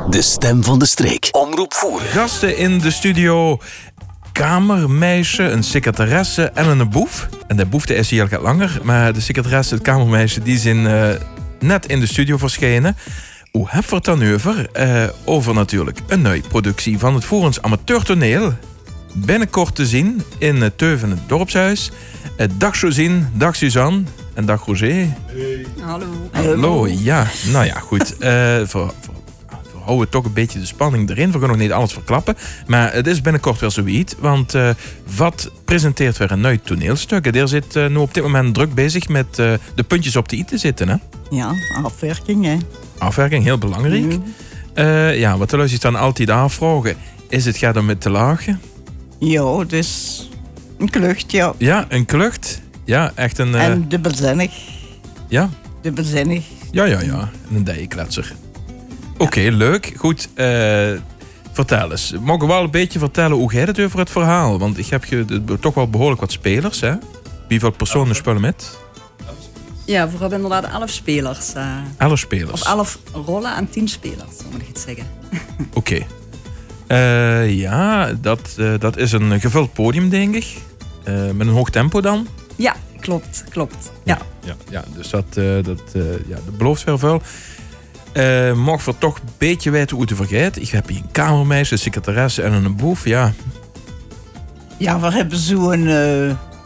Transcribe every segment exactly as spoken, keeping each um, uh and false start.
De stem van de streek. Omroep Voeren. Gasten in de studio. Kamermeisje, een secretaresse en een boef. En de boef is hier al langer. Maar de secretaresse, het kamermeisje, die zijn uh, net in de studio verschenen. Hoe hebben we het dan over? Uh, over natuurlijk een nieuwe productie van het Voerens amateurtoneel. Binnenkort te zien in het Teuven het dorpshuis. Uh, dag Josine, dag Suzanne en dag Roger. Hey. Hallo. Hallo, ja. Nou ja, goed. Uh, voor, voor, we houden toch een beetje de spanning erin. We gaan nog niet alles verklappen. Maar het is binnenkort wel zoiets. Want uh, wat presenteert weer een nieuw toneelstuk? Er zit uh, nu op dit moment druk bezig met uh, de puntjes op de i te zitten. Hè? Ja, afwerking hè. Afwerking, heel belangrijk. Mm. Uh, ja, wat de luisteraars dan altijd afvragen. Is het gaat om met te lachen? Ja, dus een klucht, ja. Ja, een klucht. Ja, echt een... Uh... En dubbelzinnig. Ja? Dubbelzinnig. Ja, ja, ja. En een dijenkletser. Oké, okay, ja. Leuk. Goed. Uh, vertel eens. Mag je wel een beetje vertellen hoe gaat het over het verhaal? Want ik heb je, toch wel behoorlijk wat spelers, hè? Hoeveel personen spelen met? Ja, we hebben inderdaad elf spelers. Uh, elf spelers? Of elf rollen en tien spelers, moet ik het zeggen. Oké. Okay. Uh, ja, dat, uh, dat is een gevuld podium, denk ik. Uh, met een hoog tempo dan? Ja, klopt, klopt. Ja, ja, ja, ja dus dat, uh, dat, uh, ja, dat belooft wel veel. Uh, mag we toch een beetje weten hoe te vergeten? Ik heb hier een kamermeisje, een secretaresse en een boef, ja. Ja, we hebben zo'n... Uh...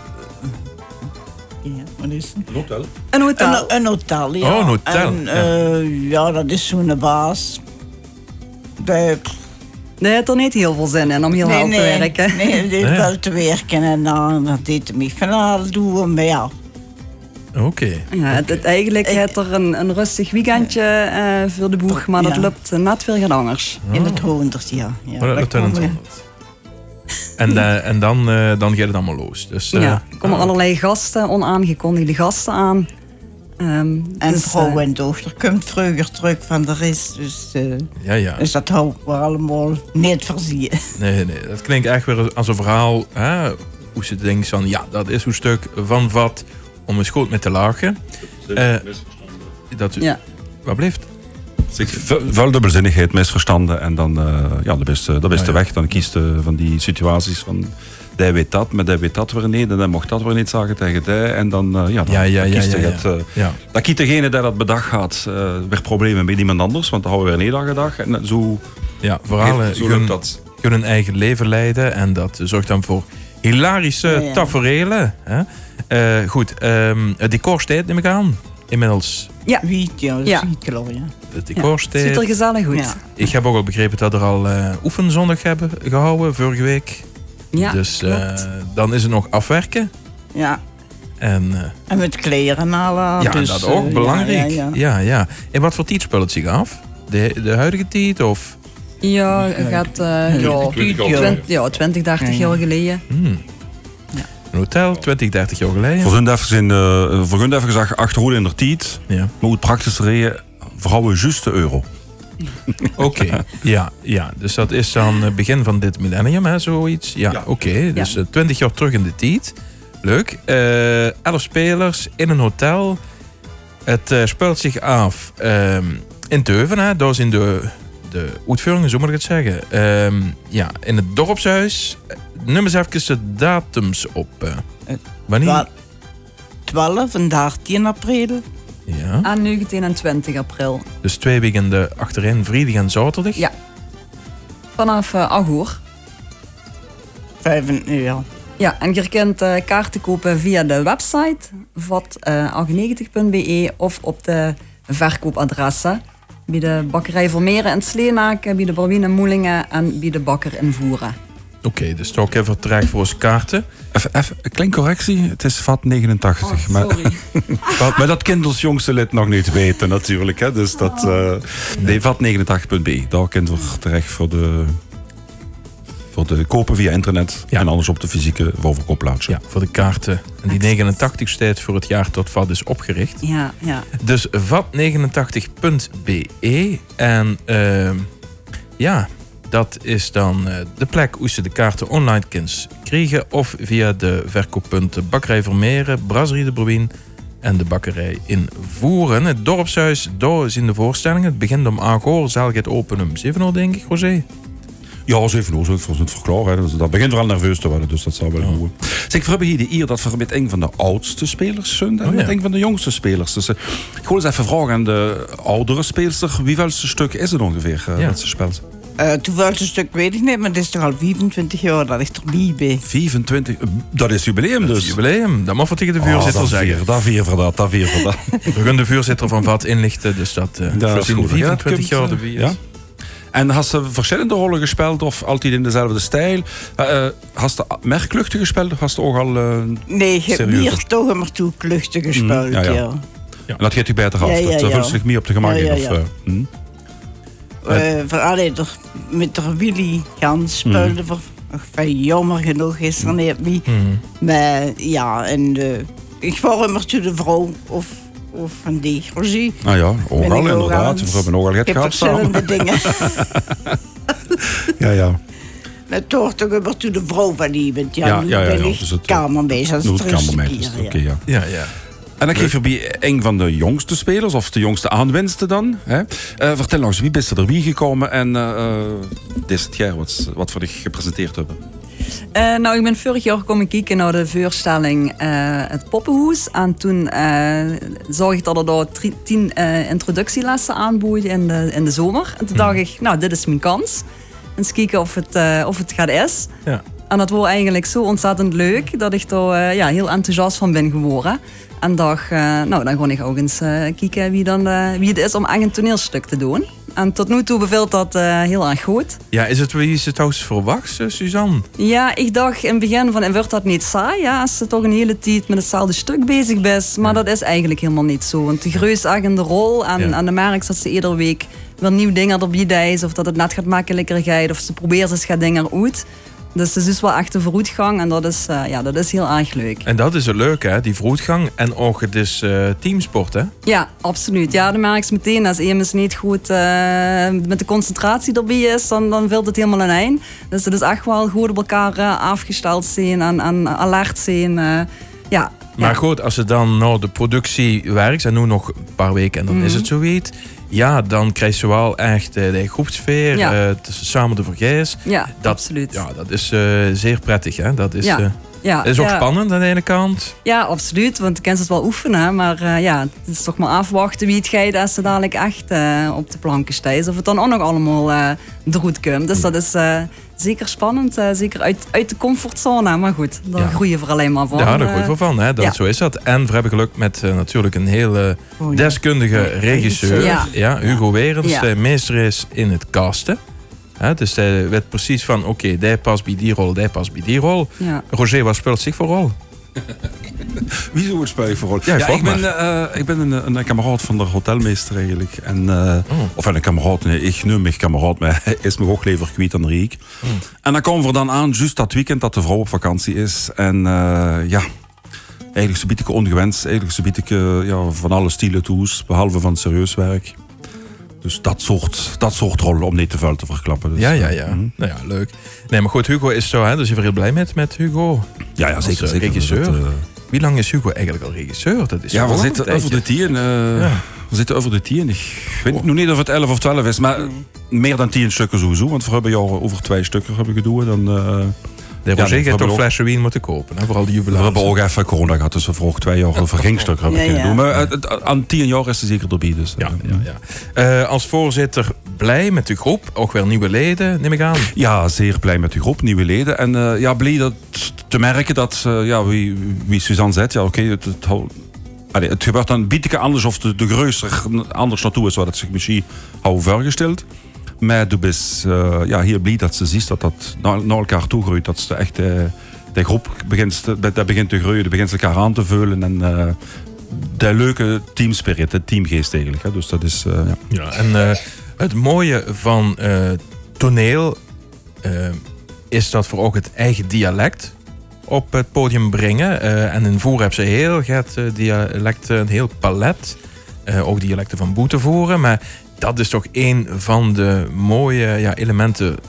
Ja, wat is het? Een hotel. Een hotel. Een, een hotel, ja. Oh, een hotel. En, uh, ja. ja, dat is zo'n baas. De... Nee, heeft er niet heel veel zin in om heel nee, hard nee, te werken. Nee, die heeft nee. wel te werken en dan dat deed hij van al doen, maar ja. Oké. Okay. Ja, okay. Het, eigenlijk heeft er een, een rustig weekendje uh, voor de boeg, maar dat ja. loopt net weer anders. In het honderd, ja. ja oh, dat loopt in het honderd. En, uh, en dan, uh, dan gaat het allemaal los. Dus, uh, ja, er komen uh, allerlei gasten, onaangekondigde gasten aan. Um, en dus, vrouw uh, en dochter komt vroeger terug van de rest. Dus, uh, ja, ja. dus dat houden we allemaal niet voorzien. Nee, nee, dat klinkt echt weer als een verhaal. Hè, hoe ze denkt van, ja, dat is een stuk van wat om een schoot met te lachen. Uh, dat u, ja. Wat blijft? Vuil dubbelzinnigheid, misverstanden. En dan, uh, ja, dat is, dat is ja, de weg. Dan kiest je van die situaties van... Die weet dat, maar die weet dat weer niet. En dan mocht dat weer niet zeggen tegen die. En dan, uh, ja, dan, ja, ja, dan kiest ja, ja, het. Uh, ja. Dan kiest degene die dat bedacht gaat, uh, weer problemen met iemand anders. Want dan houden we weer niet aan gedacht. En zo... Ja, verhalen gaan hun eigen leven leiden. En dat zorgt dan voor hilarische ja, ja. taferelen. Hè? Uh, goed, um, het decor staat, neem ik aan. Inmiddels. Ja, wiet, ja, ja. Wiet, ja. Het decor staat. Ziet er gezellig goed. Ja. Ik heb ook al begrepen dat er al uh, oefenzondag hebben gehouden, vorige week. Ja, dus uh, dan is het nog afwerken. Ja. En, uh, en met kleren halen. Ja, dus, dat ook, uh, belangrijk. Ja, ja. ja, ja. En wat voor tijd speelt het zich af? De, de huidige tijd of? Ja, het gaat uh, ja, twintig, ja, twintig, dertig ja, ja. jaar geleden. Hmm. Ja. Een hotel, twintig, dertig jaar geleden. Voor hun even in uh, voor hun even gezegd achterhoede in de tijd. Ja. Maar hoe het praktisch reden, vrouwen juist de euro. Oké, okay. ja, ja, dus dat is dan begin van dit millennium, hè, zoiets. Ja, ja. oké, okay. Dus ja. twintig jaar terug in de tijd. Leuk. Uh, elf spelers in een hotel. Het uh, speelt zich af uh, in Teuven, hè. Daar zijn de, de uitvoeringen, zo moet ik het zeggen. Uh, ja, in het dorpshuis. Noem eens even de datums op. Uh. Wanneer? twaalf en dertien april. Ja. Aan negentien en twintig april. Dus twee weekenden achterin, vrijdag en zaterdag? Ja. Vanaf uh, acht uur. Vijf uur. Ja, en je kunt uh, kaarten kopen via de website vat achtennegentig punt b e of op de verkoopadressen bij de bakkerij Vermeeren in Sleenaken, bij de Barbine Moelingen en bij de bakker in Voeren. Oké, okay, dus toch even terecht voor onze kaarten. Even, even een kleine correctie, het is vat negenentachtig. Oh, sorry. Maar, maar dat kind ons jongste lid nog niet weten natuurlijk. Hè. Dus dat, uh, nee, vat negenentachtig punt b e. Daar kunnen we terecht voor de, voor de kopen via internet. Ja. En anders op de fysieke voorverkoopplaats. Ja, voor de kaarten. En die negenentachtig staat voor het jaar tot V A D is opgericht. Ja, ja. Dus vat negenentachtig punt b e. En uh, ja... Dat is dan uh, de plek hoe ze de kaarten online kunnen krijgen. Of via de verkooppunten Bakkerij Vermeeren, Brasserie de Bruin en de bakkerij in Voeren. Het dorpshuis, daar zijn de voorstellingen. Het begint om acht uur, zal het openen om zeven uur, denk ik, Roger? Ja, zeven uur, ik was het verklaren. Dus dat begint wel nerveus te worden, dus dat zal wel Ja. goed. Zeg, we hebben hier de eer dat we met een van de oudste spelers zijn en Oh, met ja. een van de jongste spelers. Dus uh, ik wil eens even vragen aan de oudere speelster, wieveelste stuk is het ongeveer uh, Ja. dat ze speelt? Uh, toevallig een stuk weet ik niet, maar het is toch al vierentwintig jaar dat ik erbij ben. vierentwintig, uh, dat is jubileum Dat dus. is jubileum, dat mag we tegen de Oh, vuurzitter dat zeggen. vier, dat vier voor dat, dat vier voor dat. We gaan de vuurzitter van Vat inlichten, dus dat uh, Dat we is zien goed. vierentwintig Ja, jaar het erbij komt, is. ja. En hast ze verschillende rollen gespeeld of altijd in dezelfde stijl? Uh, hast ze meer kluchten gespeeld of hast ze ook al... Uh, Nee, ik heb Serieuzer. meer toch maar toe kluchten gespeeld, Mm, ja, ja. ja. ja. En dat gaat u beter af. Ja, ja, dat ja. vult zich meer op de gemak Ja, in. ja, Of, ja. uh, hm? Uh, vooral er met de Willy gaan spelen. Mm. Enfin, jammer genoeg is er niet mee. Mm. Maar ja, en uh, ik wou immer toe de vrouw of, of van die Rosie. Nou ja, ook Ben al ik ook inderdaad. aan- We hebben ook al Ik het heb gehad samen. verschillende dingen. Ja, ja. Maar toch toch immer toe de vrouw van iemand. Ja, Ja, nu ja, ja, ben ja, ik dus het, kamermeisje. als Doe het het rustig kamermeisjes. hier, Oké, ja. ja. Ja, ja. En dan geef je bij een van de jongste spelers, of de jongste aanwinsten dan. Hè? Uh, vertel nog eens, wie bent er erbij gekomen en uh, uh, dit jaar wat, wat voor dich gepresenteerd hebben? Uh, nou, ik ben vorig jaar komen kijken naar de voorstelling uh, Het Poppenhoes. En toen uh, zag ik dat er daar drie, tien uh, introductielessen aanboden in de, in de zomer. En toen dacht ik, nou, dit is mijn kans. Eens kijken of het, uh, of het gaat is. Ja. En dat was eigenlijk zo ontzettend leuk dat ik er uh, ja, heel enthousiast van ben geworden. En dacht, uh, nou, dan ga ik ook eens uh, kijken wie, dan, uh, wie het is om echt een toneelstuk te doen. En tot nu toe bevilt dat uh, heel erg goed. Ja, is het, wie is het trouwens verwacht, uh, Suzanne? Ja, ik dacht in het begin van, en wordt dat niet saai, ja, als je toch een hele tijd met hetzelfde stuk bezig bent. Maar dat is eigenlijk helemaal niet zo. Want de Greus echt in de rol en, Ja. en de merk dat ze iedere week weer nieuwe dingen erbij is, of dat het net gaat makkelijker gaat, of ze probeert eens gaat dingen uit. Dus het is dus wel echt een vooruitgang en dat is, uh, ja, dat is heel erg leuk. En dat is het leuke, hè? Die vooruitgang. En ook het is uh, teamsport, hè? Ja, absoluut. Ja, dan merk je meteen als iemand niet goed uh, met de concentratie erbij is, dan, dan vult het helemaal een eind. Dus het is echt wel goed op elkaar uh, afgesteld zijn en, en alert zijn. Uh, ja. Maar ja. goed, als het dan naar de productie werkt, en nu nog een paar weken en dan Mm-hmm. is het zoiets. Ja, dan krijg je wel echt uh, de groepsfeer, Ja. uh, tussen samen de vergis. Ja, dat, absoluut. Ja, dat is uh, zeer prettig, hè? Dat is, Ja. uh, Ja, dat is ook ja. spannend aan de ene kant. Ja, absoluut. Want je kent het wel oefenen. Maar uh, ja, het is toch maar afwachten wie het gaat als ze dadelijk echt uh, op de planken staan. Of het dan ook nog allemaal uh, eruit komt. Dus dat is uh, zeker spannend. Uh, zeker uit, uit de comfortzone. Maar goed, daar Ja. groeien we er alleen maar van. Ja, daar Uh, goed voor van, hè? Dat, ja. Zo is dat. En we hebben geluk met uh, natuurlijk een hele Oh, ja. deskundige regisseur. Ja. Ja, Hugo Werens, Ja. uh, meester is in het casten. Hè, dus hij weet precies van, oké, okay, die past bij die rol, die past bij die rol. Ja. Roger, wat speelt zich voor rol? Wie zou het spelen voor rol? Ja, Ja, vraag ik ben, uh, ik ben een, een kameraad van de hotelmeester eigenlijk. En, uh, Oh. Of een kameraad, nee, ik noem me kameraad, maar hij is me ook liever kwijt dan Riek. Oh. En dan komen we dan aan, juist dat weekend dat de vrouw op vakantie is. En uh, ja, eigenlijk zo bied ik ongewenst, eigenlijk zo bied ik uh, ja, van alle stilen toes, behalve van serieus werk. Dus dat soort, dat soort rollen om niet te vuil te verklappen. Dus, Ja, ja, ja. uh, mm. Nou ja, leuk. Nee, maar goed, Hugo is zo, hè? Dus je bent heel blij met, met Hugo. Ja, ja, Als, zeker. uh, zeker. regisseur. Dat, uh, Wie lang is Hugo eigenlijk al regisseur? Dat is ja, wel we een zitten tijdje. over de tien. Uh, Ja. We zitten over de tien. Ik weet nog niet of het elf of twaalf is, maar meer dan tien stukken sowieso. Want we hebben jou over twee stukken hebben gedaan. Dan, uh, De Ja, Roger dat gaat hebben toch we ook. flessen wien moeten kopen, hè? Vooral die we jubilaars. hebben ook even corona gehad, dus we vroeg twee jaar een vergingstuk hebben Ja, kunnen ja. doen. Maar het- het- aan tien jaar is ze zeker erbij. Dus, Ja, uh, ja, ja. Uh, als voorzitter blij met de groep. Ook weer nieuwe leden, neem ik aan. Ja, zeer blij met de groep, nieuwe leden. En uh, ja, blij dat, te merken dat, uh, ja, wie, wie Suzanne zegt, ja, oké, okay, het, het, allee, het gebeurt dan bietje anders of de, de greuze er anders naartoe is, wat het zich misschien had voorgesteld. Maar du bent uh, ja, heel blij dat ze ziet dat dat naar, naar elkaar toe groeit. Dat ze echt, uh, de groep begint, te, dat begint te groeien, dat begint elkaar aan te vullen. En uh, de leuke teamspirit, de teamgeest eigenlijk. Hè. Dus dat is, uh, ja. Ja, en uh, het mooie van uh, toneel uh, is dat voor ook het eigen dialect op het podium brengen. Uh, en in Voeren hebben ze heel het uh, dialecten, een heel palet. Uh, ook dialecten van Boetevoeren. Maar dat is toch een van de mooie ja, elementen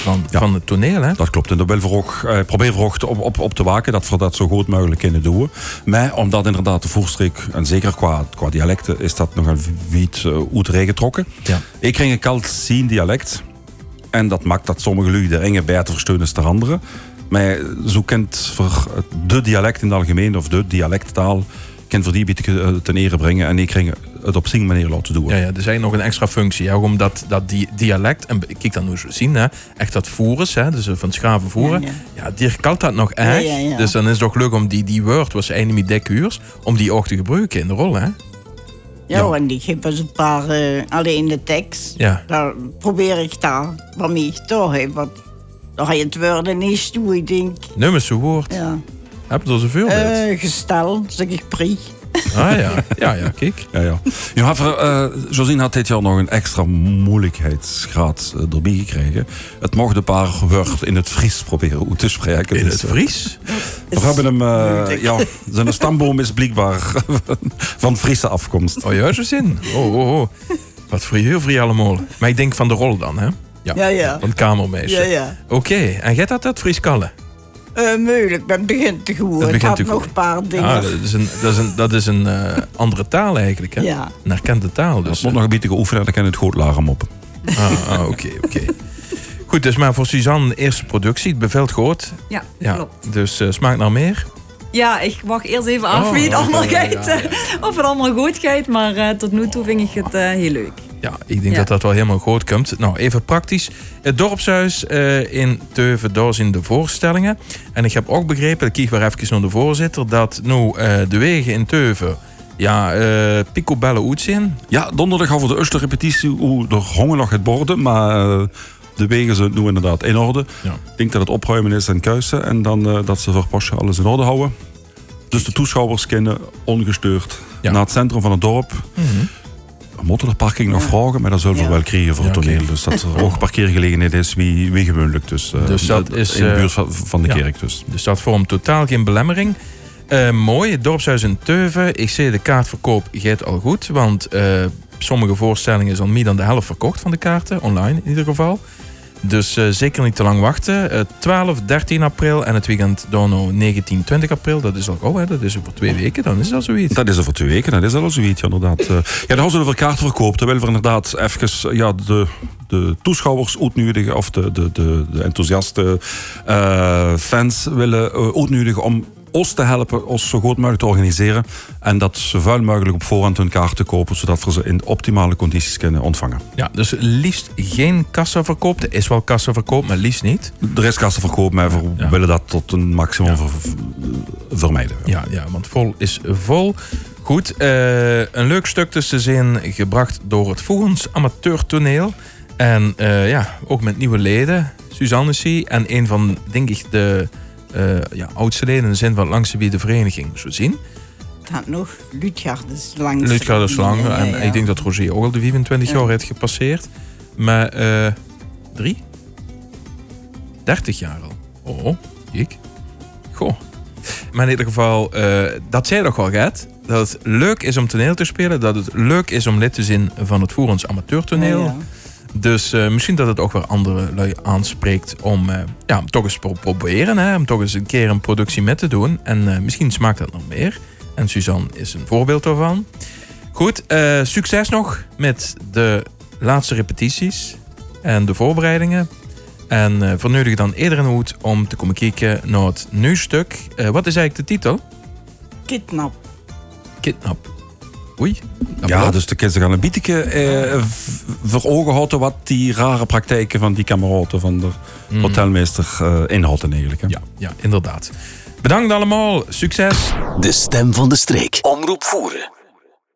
van, Ja. van het toneel. Hè? Dat klopt. En daar wil we ook, eh, proberen we ook op, op, op te waken dat we dat zo goed mogelijk kunnen doen. Maar omdat inderdaad de voerstreek, en zeker qua, qua dialecten, is dat nog een wiet uh, uitregen getrokken. Ja. Ik kreeg een kalt zien dialect. En dat maakt dat sommige lui de enge beter versteunen als de anderen. Maar zo kent voor de dialect in het algemeen, of de dialecttaal, kent voor die beetje ten ere brengen. En ik kreeg het op zijn manier laten doen. Ja, ja, er zijn nog een extra functie. Ja, omdat dat die dialect, en kijk dan hoe ze zien, hè, echt dat voeren, hè, dus van schaven voeren. Ja, Ja, ja. die kalt dat nog echt. Ja, ja, ja. Dus dan is het toch leuk om die, die woord, was eigenlijk niet dekuurs, om die ook te gebruiken in de rol. Hè? Ja, Ja. en ik heb eens een paar, uh, alleen in de tekst. Ja. Daar probeer ik daar waarmee ik toch heb. Want dan ga je het woorden niet toe, ik denk. Nummers zo woord. Ja. Heb je er zoveel bij? Uh, gestel, zeg ik pri. Ah ja, ja, ja, kijk. Ja, ja. Ja, uh, Josine had dit jaar nog een extra moeilijkheidsgraad uh, erbij gekregen. Het mocht een paar woorden in het Fries proberen uit te spreken. In het Fries? We hebben hem, uh, ja, zijn stamboom is blijkbaar van Friese afkomst. Oh ja, zo zin. Oh, oh, oh. Wat voor heel vrij allemaal. Maar ik denk van de rol dan, hè? Ja, ja. Van het kamermeisje. Ja, ja. Oké, okay. En jij had dat Fries kallen? Uh, moeilijk, dat begint te goed. Dat Ik begint had te nog goed. een paar dingen. Ah, dat is een, dat is een, dat is een uh, andere taal eigenlijk, hè? Ja. Een erkende taal. Dus, Dus, moet nog een beetje geoefenen, dan kan het goed lager moppen. Ah, ah oké, oké. Okay. Goed, dus maar voor Suzanne, eerste productie, het bevelt goed. Ja, Ja, klopt. dus uh, smaakt naar meer? Ja, ik wacht eerst even af Oh, wie het ja, allemaal ja, gaat. ja, ja. Of het allemaal goed gaat, maar uh, tot nu toe vind ik het uh, heel leuk. Ja, ik denk Ja. dat dat wel helemaal goed komt. Nou, even praktisch. Het dorpshuis uh, in Teuven, daar zijn de voorstellingen. En ik heb ook begrepen, ik kijk weer even naar de voorzitter, dat nu uh, de wegen in Teuven, ja, uh, picobellen uit zijn. Ja, donderdag gaan we de eerste repetitie hoe de hongen nog het borden, maar uh, de wegen zijn nu inderdaad in orde. Ja. Ik denk dat het opruimen is en kuisen en dan uh, dat ze voor Pasje alles in orde houden. Dus de toeschouwers kunnen ongestoord Ja. naar het centrum van het dorp. Mm-hmm. We moeten de parking nog vragen, maar dat zullen we Ja. wel krijgen voor het Ja, oké. toneel. Dus dat er ook parkeergelegenheid is wie, wie gewoonlijk. Dus, uh, Dus dat uh, is, in de uh, buurt van, van de ja. kerk. Dus. Dus dat vormt totaal geen belemmering. Uh, mooi, het dorpshuis in Teuven. Ik zie de kaartverkoop gaat al goed. Want uh, sommige voorstellingen is al meer dan de helft verkocht van de kaarten. Online in ieder geval. Dus uh, zeker niet te lang wachten. Uh, twaalf, dertien april en het weekend Dono negentien, twintig april. Dat is al gauw, hè? Dat is over twee weken. Dan is dat zoiets. Dat is er voor twee weken, dat is al zoiets, inderdaad. Uh, ja, dan gaan ze over kaarten verkopen. Terwijl we inderdaad even ja, de, de toeschouwers uitnodigen, of de, de, de, de enthousiaste uh, fans willen uh, uitnodigen om ons te helpen, ons zo goed mogelijk te organiseren. En dat zo vuil mogelijk op voorhand hun kaart te kopen, zodat we ze in optimale condities kunnen ontvangen. Ja, dus liefst geen kassaverkoop. Er is wel kassaverkoop, maar liefst niet. Er is kassenverkoop, maar we Ja. willen dat tot een maximum Ja. ver, ver, vermijden. Ja, ja, want vol is vol. Goed, uh, een leuk stuk tussen zin gebracht door het Voegens Amateurtoneel. En uh, ja, ook met nieuwe leden. Suzanne is hier. En een van, denk ik, de uh, ja, oudste leden in de zin van langste wie de vereniging zo zien. Het had nog Lutgaard is langs. Lutgaard is lang. Ja, ja, En ja. ik denk dat Roger ook al de vierentwintig Ja. jaar heeft gepasseerd. Maar uh, drie? dertig jaar al. Oh, ik. Goh. Maar in ieder geval, uh, dat zij toch wel gaat. Dat het leuk is om toneel te spelen. Dat het leuk is om lid te zijn van het Voerens Amateurtoneel. Ja, ja. Dus uh, misschien dat het ook weer andere lui aanspreekt om uh, ja, om toch eens te proberen. Hè, om toch eens een keer een productie met te doen. En uh, misschien smaakt dat nog meer. En Suzanne is een voorbeeld daarvan. Goed, uh, succes nog met de laatste repetities. En de voorbereidingen. En uh, vernodig dan iedereen uit om te komen kijken naar het nieuwe stuk. Uh, wat is eigenlijk de titel? Kidnap. Kidnap. Oei. dat Ja, belooft. dus de kinderen gaan een beetje eh, v- voor ogen houden wat die rare praktijken van die kameraden van de Mm. hotelmeester uh, inhouden eigenlijk. Hè. Ja, ja, inderdaad. Bedankt allemaal. Succes. De stem van de streek. Omroep Voeren.